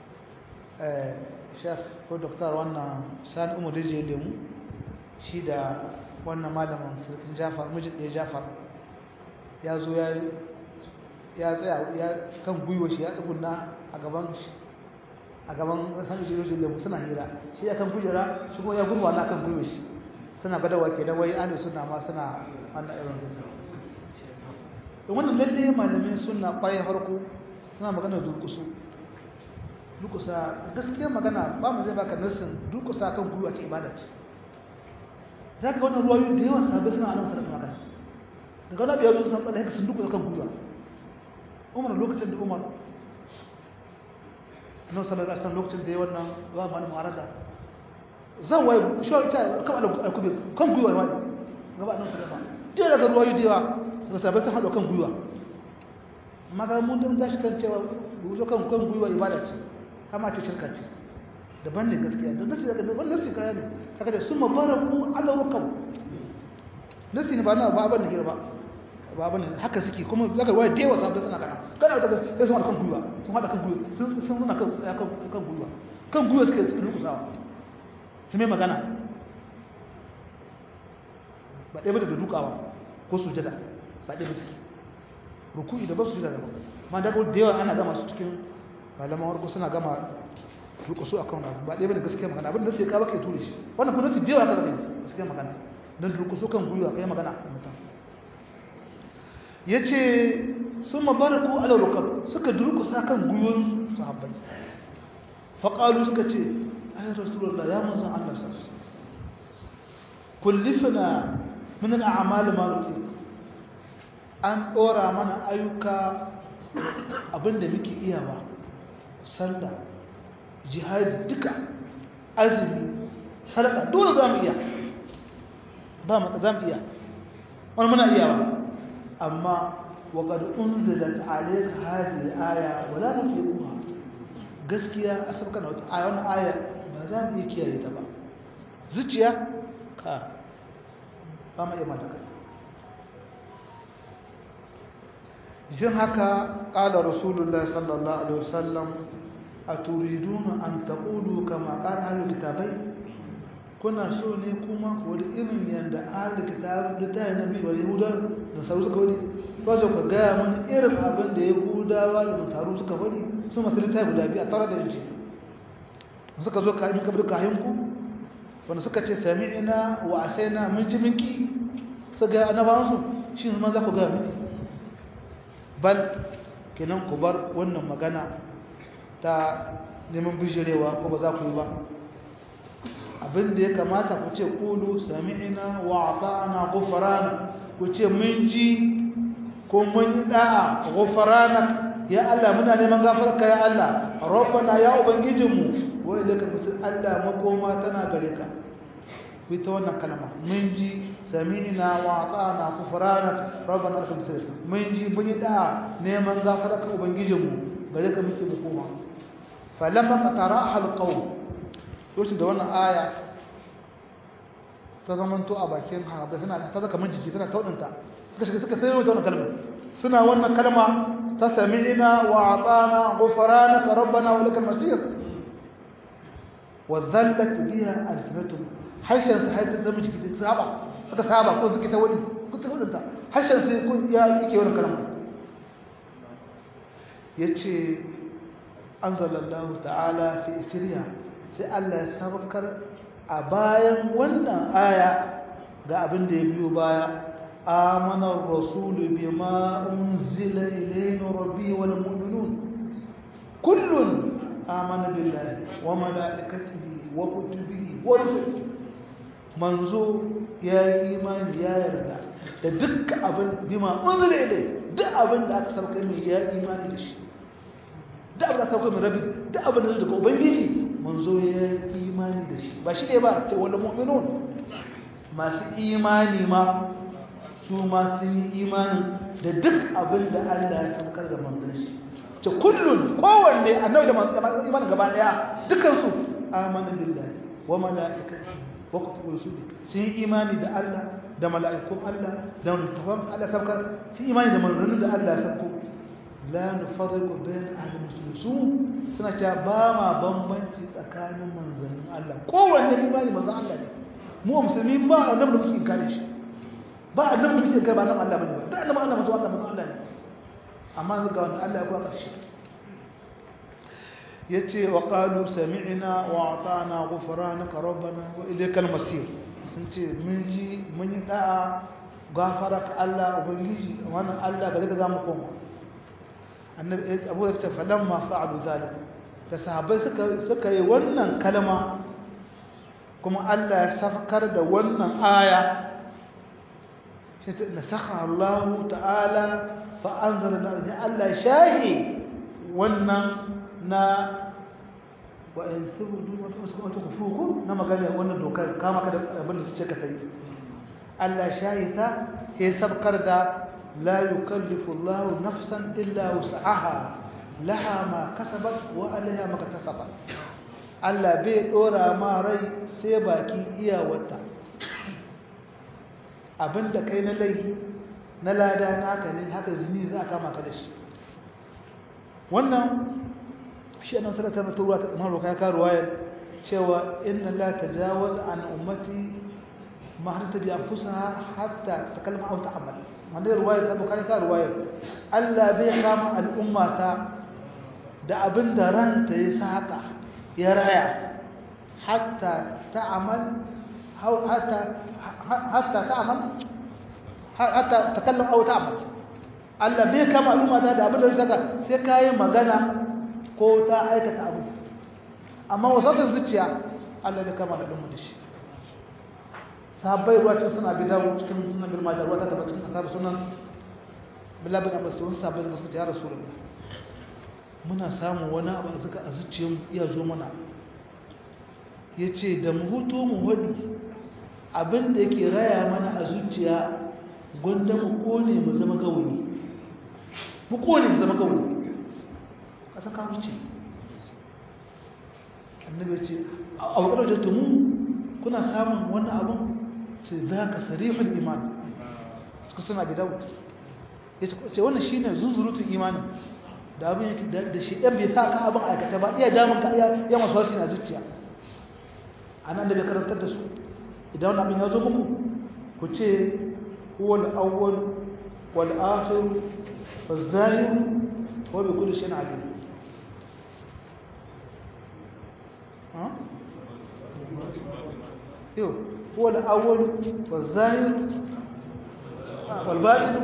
chef ko doktor wannan sani umar rijiyar lemu shi da wannan malamin sarkin jafar mijin ɗaya jafar ya zo ya tsaya ya kan gwiwa shi ya tsugunna a gaban sani rijiyar lemu suna hira shi ya kan kujera shi kuma ya gurwa na kan gwiwa shi suna gadawa ke da wai ahli suna ma suna wannan irin gasa wannan lalle malamin suna kwarai farko suna magana durkusa gaskiyar magana ba mu zai baka nassin durkusa kan gwiwa ce ibada ce za ka wannan ruwayoyi da yawan sabbin suna anan sarrafa magana daga wani biyar suna tsada haka sun durkusa kan gwiwa umar lokacin da umar nan sallar asar lokacin da ya wannan zuwa mani mu'arada zan waye shi ta kama da alkube kan gwiwa ya wani gaba nan sarrafa dai daga ruwayoyi da yawa suka sabbin sun haɗa kan gwiwa amma ga mun dan tashi kan cewa rubuta kan gwiwa ibada ce kama ce shirka ce daban ne gaskiya da nasi daga daban nasi kaya ne kaga da sun mabaraku ala rukab nasi ne ba na ba ban girba ba ban haka suke kuma zaka waya da yawa sabbin suna kana daga sai sun hada kan gwiwa sun suna kan gwiwa suke rukusawa su mai magana ba ɗaya bada da dukawa ko sujada ba ɗaya ba suke ruku'i da ba sujada da ba ma da yawa ana gama su cikin malaman warko suna gama rukusu akan abu ba ɗaya bane gaskiya magana abin da sai ka baka ture shi wannan kuma su da yawa kaga ne gaskiya magana dan rukusu kan guyuwa kai magana a mutum yace summa baraku ala rukab suka durkusa kan guyuwan sahabbai fa qalu suka ce ay rasulullah ya manzon Allah sallallahu alaihi wasallam kullifna min al-a'mal ma nutik an dora mana ayyuka abinda muke iyawa sallah jihadi duka azumi sadaka dole za mu iya ba mu za mu iya wani muna iya ba amma wa qad unzilat alayka hadhihi aya wa la tuqimuha gaskiya asabka na wata aya wannan aya ba za mu iya kiyaye ta ba zuciya ka ba mu iya mallaka jin haka qala rasulullahi sallallahu alaihi wasallam aturiduna an taqulu kama qala ahlul kitabai kuna so ne kuma ko da irin yanda ahlul kitab da ta nabi wa yahuda da saru suka wani ba zo ka ga mun irin abin da yahudawa da saru suka wani su masu ta guda biyu a tare da shi suka zo ka in ka bi kayanku wanda suka ce sami'na wa asaina mun ji minki su ga annabawansu shi ma za ku ga miki bal kenan ku bar wannan magana ta neman bijirewa ko ba za ku yi ba abin da ya kamata ku ce kulu sami'na wa ata'na ghufrana ku ce mun ji ko mun yi da'a ghufranak ya Allah muna neman gafarka ya Allah rabbana ya ubangijinmu wa ilaka musul Allah makoma tana gare ka ku ta wannan kalma mun ji sami'na wa ata'na ghufranak rabbana lakal hamd mun ji mun yi da'a neman gafarka ubangijinmu gare ka muke makoma falamma qataraha alqawm lokacin da wannan aya ta zamanto a bakin haɓe suna ta zaka min jiki suna taudinta suka sayo ta wannan kalma suna wannan kalma ta sami'na wa ata'na ghufranaka rabbana wa lakal masir wa dhallat biha alsinatuhum hashan sai ta zama jiki suka saba ko suke ta wani ko ta taudinta hashan sai kun ya yake wannan kalma yace anzalallahu ta'ala fi isriya sai Allah ya sabakar a bayan wannan aya ga abin da ya biyo baya amana ar-rasulu bima unzila ilayhi rabbi wal mu'minun kullun amana billahi wa malaikatihi wa kutubihi wa rusulihi manzo ya yi imani ya yarda da dukkan abin bima unzila ilayhi duk abin da aka sauka mai ya imani da shi duk abin da aka sauka mai rabbi duk abin da zai daga ubangiji manzo ya yi imani da shi ba shi ne ba ce wal mu'minun masu imani ma su ma sun yi imani da duk abin da Allah ya saukar ga manzon shi ce kullun kowanne annabi da imani gaba daya dukkan su amana billahi wa malaikatihi wa kutubihi rusuli sun yi imani da Allah da mala'ikun Allah da littafan Allah saukar sun imani da manzannin da Allah ya sauko la nufarriqu bayna ahli muslimin suna cewa ba ma bambanci tsakanin manzannin Allah kowanne imani manzon Allah ne mu musulmi ba annabi da muke kare shi ba annabi da muke kai ba nan Allah bane ba da annabi Allah manzon Allah ne amma zaka wanda Allah ya kuwa karshe yace wa qalu sami'na wa ata'na ghufranaka rabbana wa ilaykal masir sun ce mun ji mun yi da'a gafaraka Allah ubangiji wannan Allah gare ka zamu koma annabi abu ya ce falamma fa'alu zalika da sahabbai suka yi wannan kalma kuma Allah ya safkar da wannan aya sai ta nasakha Allah ta'ala fa anzala Allah shahi wannan na wa in tubudu wa tukhfuku na magana wannan dokar kama kada abin da suke ka sai Allah shahi ta sai safkar da لا يكلف الله نفسا إلا وسعها لها ما كسبت وعليها ما اكتسبت Allah bai dora ma rai sai baki iyawarta abinda kai na laifi na lada naka ne haka zini za ka maka da shi wannan shi annabi sallallahu alaihi wasallam ta Imam Bukhari ka ruwaya cewa inna la tajawaz an ummati ma hadata bi anfusaha hatta takallama aw ta'mal wanda ruwaya ta Bukhari ka ruwaya Allah bai kama al'ummata da abinda ranta ya saka ya raya hatta ta'mal hatta ta'mal hatta takallam aw ta'mal Allah bai kama al'ummata da abinda ya saka sai kai magana ko ta aikata abu amma wasatun zuciya Allah bai kama da al'umma da shi sahabbai ruwacin suna bidawo cikin sunan bil majah ruwata ta bacin asar sunan billahi bin abbas sun sahabbai da suka ya rasulullah muna samu wani abu da suka a zuciyar iya zo mana yace da mu huto mu wadi abin da yake raya mana a zuciya gwanda mu kone mu zama gawayi mu kone mu zama gawayi kasa ka wuce annabi ce a wakar da tumu kuna samun wannan abun sai za ka sarihul iman suka suna da dawo ya ce wannan shi ne zuzurutun imanin da abin yake da shi ɗan bai sa ka abin aikata ba iya damun ka iya masu wasu na zuciya a nan da bai karantar da su idan wani abin ya zo muku ku ce huwal awwal wal akhir wal zahir wa bi kulli shay'in alim هو الأول والظاهر والباطن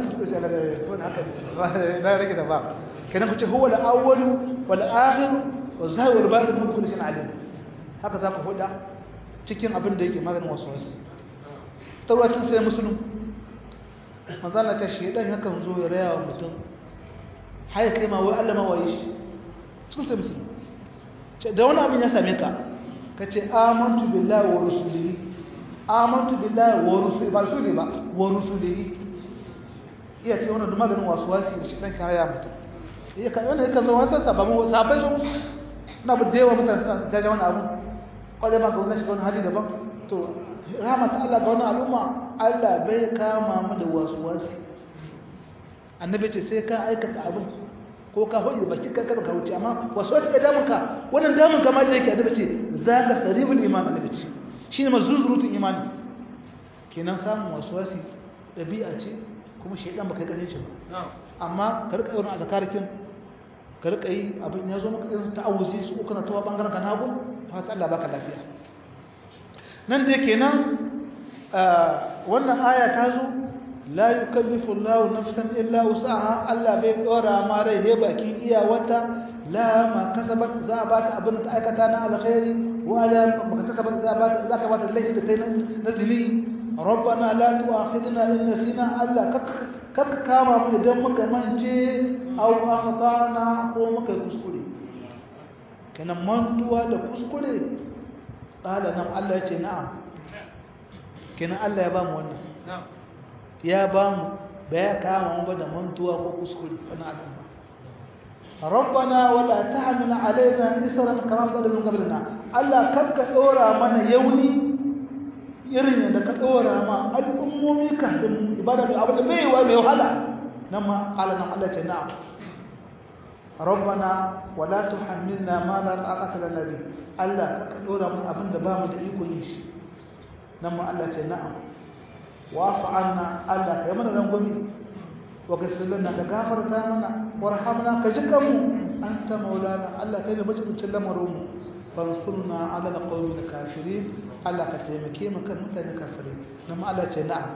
لا ركز بقى كان قلت هو الأول والآخر والظاهر والباطن من كل شيء عليم هكذا ku huda cikin abin da yake maganin waswas tarwacin sai muslim manzana ta shedan yakan zo ya raya wa mutum har ya kai ma wai Allah ma waye shi sun sai musulmi da wani abin ya same ka ka ce amantu billahi wa rusulihi amantu billahi wa rusulihi ba rusuli ba wa rusulihi iya ce wannan duma ganin wasuwasi da shedan ka raya mutum iya kan wannan yakan zo wasan sababin sabai zo na bu dewa mutane suna jaje wani abu kwaje ma ga wannan shi wani hali daban to rahmat Allah ga wannan al'umma Allah bai kama mu da wasuwasi annabi ce sai ka aikata abin ko ka hoyi baki ka kada ka wuce amma wasuwasi da damun ka wannan damun kamar da yake annabi ce zaka saribul iman annabi ce shine mazuzurutun imani kenan samun wasuwasi dabi'a ce kuma shaydan baka kare shi ba amma ka rika yawan azkarikin ka rika yi abin ya zo maka irin ta'awuzi su kana tawa bangaren ka nago fa Allah baka lafiya nan dai kenan wannan aya ta zo la yukallifu Allahu nafsan illa wus'aha Allah bai dora ma rai he bakin iyawata la ma kasabat za ba ta abin da aikata na alkhairi wa la ma kasabat za ka ba ta laifi da kai na zili rabbana la tu'akhidna in nasina Allah kaka kama mu idan muka mance aw akhtana ko muka kuskure kenan mantuwa da kuskure qala nam Allah ya ce na'am kenan Allah ya ba mu wannan ya ba mu baya kama mu da mantuwa ko kuskure wannan al'umma rabbana wala tahmil alaina isran kama qad min qablina Allah kakka dora mana yauni irin da ka dora ma al'ummomi kafin ibada da abu da bai wa mai wahala nan ma qala nan Allah ce na'am rabbana wala tuhammilna ma la taqata lana bi Allah kakka dora mu abin da ba mu da iko yin shi nan ma Allah ce na'am wa'fu anna Allah kai mana rangwami wa ghfir lana ka gafarta mana warhamna ka jika mu anta maulana Allah kai ne majibincin lamarin mu fansurna ala alqawmi alkafirin Allah ka taimake mu kan mutane kafirai nan Allah ce na'am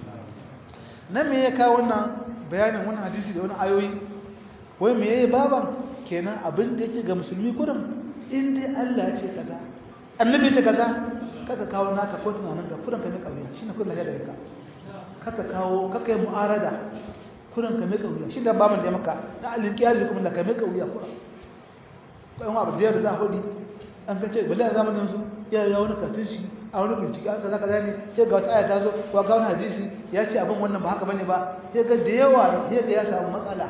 nan me ya kawo wannan bayanin wannan hadisi da wannan ayoyi wai me yayi baban kenan abin da yake ga musulmi kurum in dai Allah ya ce kaza annabi ya ce kaza kada kawo naka ko tunanin da kuran ka ne kauya shine kullun da ka kada kawo kaka yi mu'arada kuran ka ne kauya shi da baban da maka da alinkiyaji kuma da ka ne kauya kuran ko in abu da za hodi an ga ce wallahi zamanin yanzu ya wani kartun shi a wani bincike an kaza kaza ne sai ga wata aya ta zo ko ga wani hadisi ya ce abin wannan ba haka bane ba sai ga da yawa sai ga ya samu matsala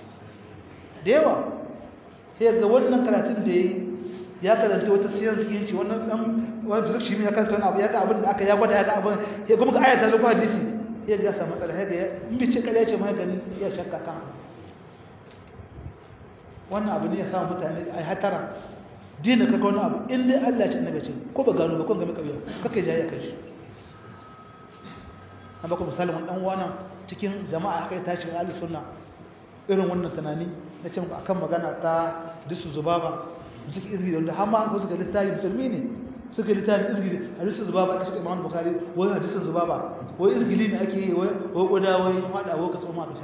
da yawa sai ga wannan karatun da yayi ya karanta wata siyar cikin shi wannan dan wani fizik shi ne ya karanta wani abu ya ga abin da aka ya gwada ya ga abin ya kuma ga ayata zuwa hadisi ya ga samu matsala ya ga in bi ce kale ya ce mai gani ya shakka kan wannan abu ne ya samu mutane ai hatara dina kaga wani abu in dai Allah ya ce annabi ce ko ba gano ba ko ga mai kauya kake jaye kai shi an ba ku misalin dan wana cikin jama'a aka yi tashin ahlus sunna irin wannan tunani na ce akan magana ta disu zubaba suke izgiri wanda har ma ko suka littafi musulmi ne suka littafi izgiri hadisin zubaba da suka Imam Bukhari wai hadisin zubaba wai izgiri ne ake yi wai goda wai fada wai ka tsoma ka sha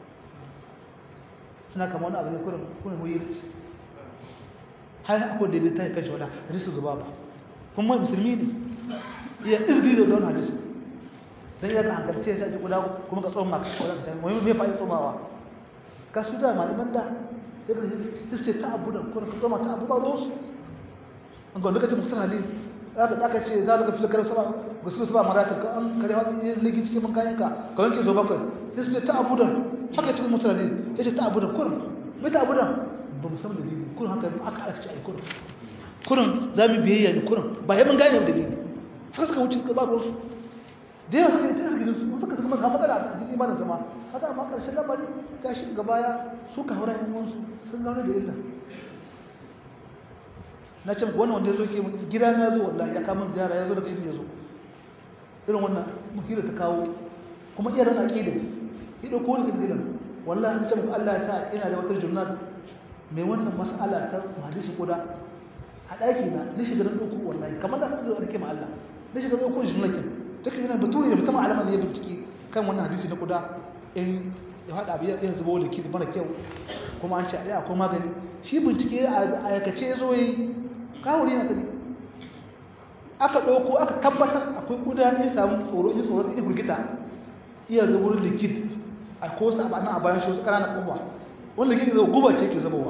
suna kamar wani abu ne kurin muyi har akwai da littafi kashi wala hadisin zubaba kuma musulmi ne iya izgiri da wannan hadisi dan ya ka hankalce sai ji guda kuma ka tsoma ka sha wai me fa tsomawa ka su da malaman da sai ta abu da kuma ka zama ta abu ba dos an ga lokacin musul halin aka ce za ka fi kare saba gusul saba marata ka an kare wata yin ligi cikin mun kayan ka wanke zo bakwai sai ta abu da haka cikin musul halin sai ta abu da kurum mai ta abu da ba mu san dalili kurum haka aka ce ai kurum za mu biyayya ne kurum ba ya mun gane dalili haka suka wuce suka ba ruwansu da yawa suka yi ta izgirin su suka zama ka matsala a cikin imanin sama haka amma ƙarshen lamari ta shi ga baya su ka haura yan uwansu sun zaune da illa na can wannan wanda ya zo ke gida na zo wallahi ya kama ziyara ya zo daga inda ya zo irin wannan muhira ta kawo kuma iya ran aƙida ya ɗauko wani izgirin wallahi na can Allah ya sa ina da wata jurnal mai wannan mas'ala ta hadisi kuda a ɗaki na shiga na ɗauko wallahi kamar da su zo da ke ma Allah na shiga ɗauko jurnal kin take yana baturi da mutum alaman ya bincike kan wannan hadisi na kuda in ya hada abu ya zubo da kidi mara kyau kuma an ce ai akwai magani shi bincike a aikace zo yi kawuri na tani aka dauko aka tabbatar akwai kuda ne samu tsoro ne tsoro ne burgita iya zubar likid a ko wasu abanan a bayan shi wasu ƙananan ƙuba wanda likid zai guba ce ke zubowa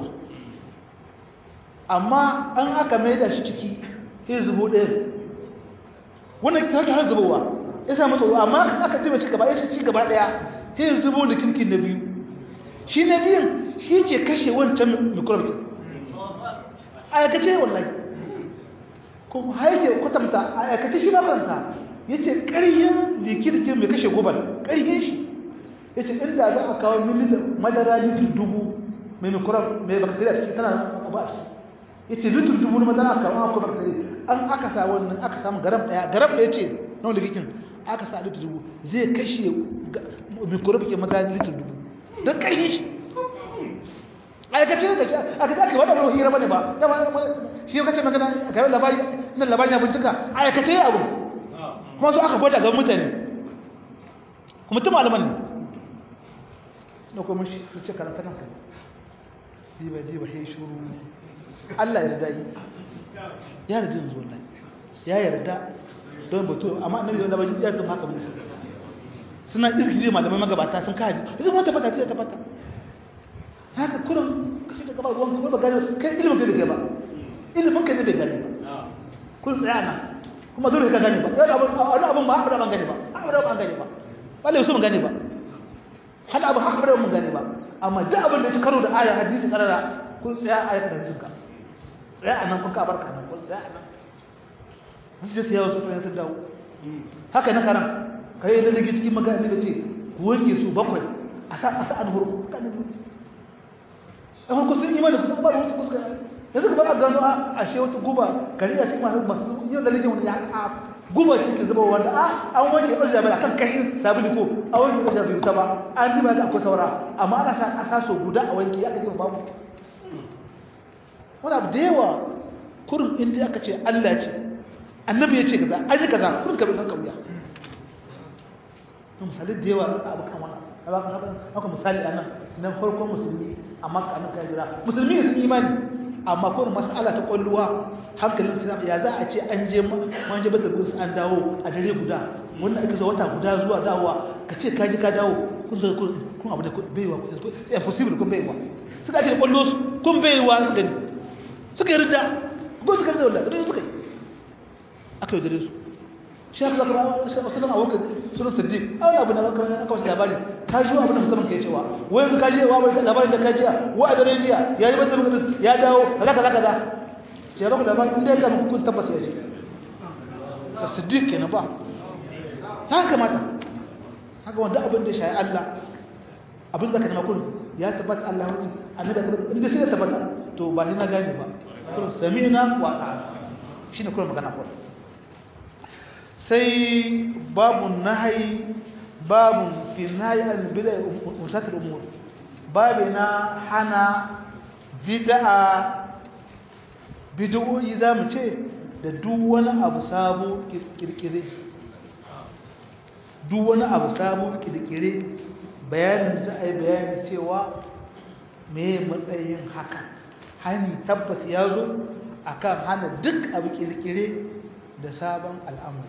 amma an aka mai da shi ciki sai zubo ɗaya wannan ta har zubowa ya samu tsoro amma aka ɗiba ci gaba ya ci gaba ɗaya sai zubo likidkin na biyu shi na biyun shi ke kashe wancan microbe a aikace wallahi kuma haike kwatanta a aikace shi ba kwatanta ya ce ƙaryin likidkin mai kashe gubar ƙaryin shi ya ce inda za a kawo madara litin 1000 mai microbe mai bacteria ciki tana abu a ciki ya ce litin 1000 na madara aka kawo akwai bacteria an aka sa wannan aka samu garam ɗaya ce na wani likitin aka sa litin 1000 zai kashe microbe ke madara litin 1000 don ƙaryin shi aikace da shi aka take wannan ruhi hira bane ba shi kace magana ga labari nan labari na bincika aikace abu kuma so aka gwada ga mutane kuma tun malaman ne na kuma shi ce karanta kanka diba he shuru Allah ya yarda ya yarda yanzu wallahi ya yarda don bato amma annabi da baji ya tun haka mun suna izgiri malamai magabata sun kaji idan wata fata ta tabbata haka kullum kashi da gaba ruwan kuma ba gane kai ilimin kai ba ilimin kai bai gane ba kun tsaya nan kuma dole ka gane ba wani abun ba haka da ban gane ba haka da ban gane ba balle su mun gane ba hal abu haka da mun gane ba amma duk abin da ya ci karo da aya hadisi karara kun tsaya ayata da zuka tsaya anan kun ka barka nan kun tsaya anan mun sai yawo su tun sun dawo haka na karam kai da ligi cikin magana ne bace ku wanke su bakwai asa an hurku kan amma ku sun imani ku sun ba ruwa ku suka yanzu ku ba gano a she wata guba kari a cikin masu yin da ligin wani ya guba ce ke zuba wanda an wanke ƙarshe bai akan kai sabili ko a wanke ƙarshe bai ta ba an diba da akwai saura amma ana sa ƙasa so guda a wanke ya kaje babu wani abu da yawa kurin inda aka ce Allah ce annabi ya ce kaza an yi kaza kurin ka bi kan kauya misali da yawa abu kan wannan haka misali a nan na farkon musulmi amma ka nan kai jira musulmi sun imani amma kurin mas'ala ta kwalluwa hankalin sai ya za a ce an je bata gudu an dawo a dare guda wannan aka zo wata guda zuwa dawowa ka ce ka ji ka dawo kun zo kun abu da baiwa sai possible kun baiwa suka ake kwallo su kun baiwa suka yi rida ko suka rida wallahi suka yi aka yi dare su shekh zakar sallallahu alaihi wasallam sunan siddiq awla abu na aka wasu labari ka ji abin da mutum ke cewa wai yanzu ka je wa labarin da ka ji wa a dare jiya ya yi bata mutum ya dawo kaza ce ba ku labarin inda ya kama kun tabbata ya ce ta siddiq kenan ba ta kamata haka wanda abin da shayi Allah abin da ka nema kun ya tabbata Allah wajen annabi ya tabbata inda sai ya tabbata to ba ni na gane ba kun sami'na wa ta'ala shine kuma magana ko sai babu nahyi babu fi nahyi an bid'a musatir umur babu na hana bid'o'i zamu ce da duk wani abu sabo kirkire bayanin za a yi bayani cewa me matsayin haka hani tabbas ya zo akan hana duk abu kirkire da sabon al'amari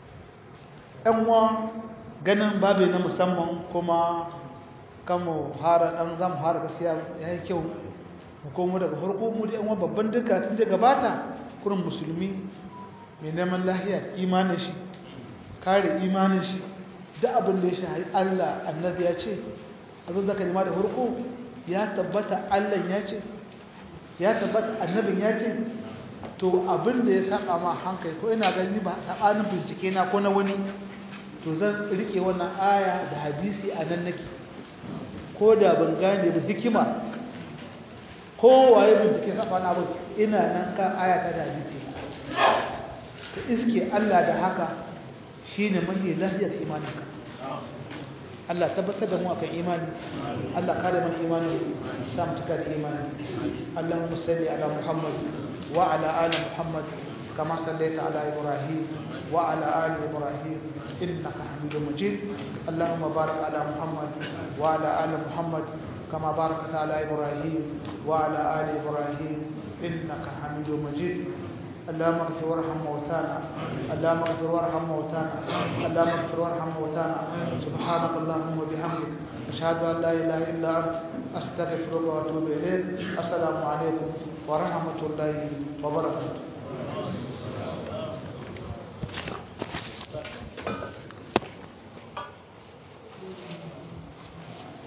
ɗanwa ganin babu na musamman kuma kamo zamu hara gaskiya ya yi kyau mu daga farko mu da yanwa babban duka tun da gabata kurin musulmi mai neman lahiya imanin shi kare imanin shi da abin da ya shahi Allah annabi ya ce abin zaka nema da farko ya tabbata Allah ya ce ya tabbata annabin ya ce to abin da ya saba ma hankali ko ina gani ba sabanin bincike na ko na wani to zan rike wannan aya da hadisi a nan nake ko da ban gane ba hikima ko waye bincike saba na abu ina nan kan aya ta da hadisi ka iske Allah da haka shine mai lafiyar imaninka Allah tabbatar da mu akan imani Allah kare mana imani sa mu cika da imani Allahumma salli ala Muhammad wa ala ali Muhammad kama sallaita ala Ibrahim wa ala ali Ibrahim innaka Hamidum Majid Allahumma barik ala Muhammad wa ala ali Muhammad kama barakta ala Ibrahim wa ala ali Ibrahim innaka Hamidum Majid اللهم اغفر وارحم موتانا اللهم اغفر وارحم موتانا اللهم اغفر وارحم موتانا سبحانك اللهم وبحمدك أشهد أن لا إله إلا أنت أستغفرك وأتوب إليك السلام عليكم ورحمة الله وبركاته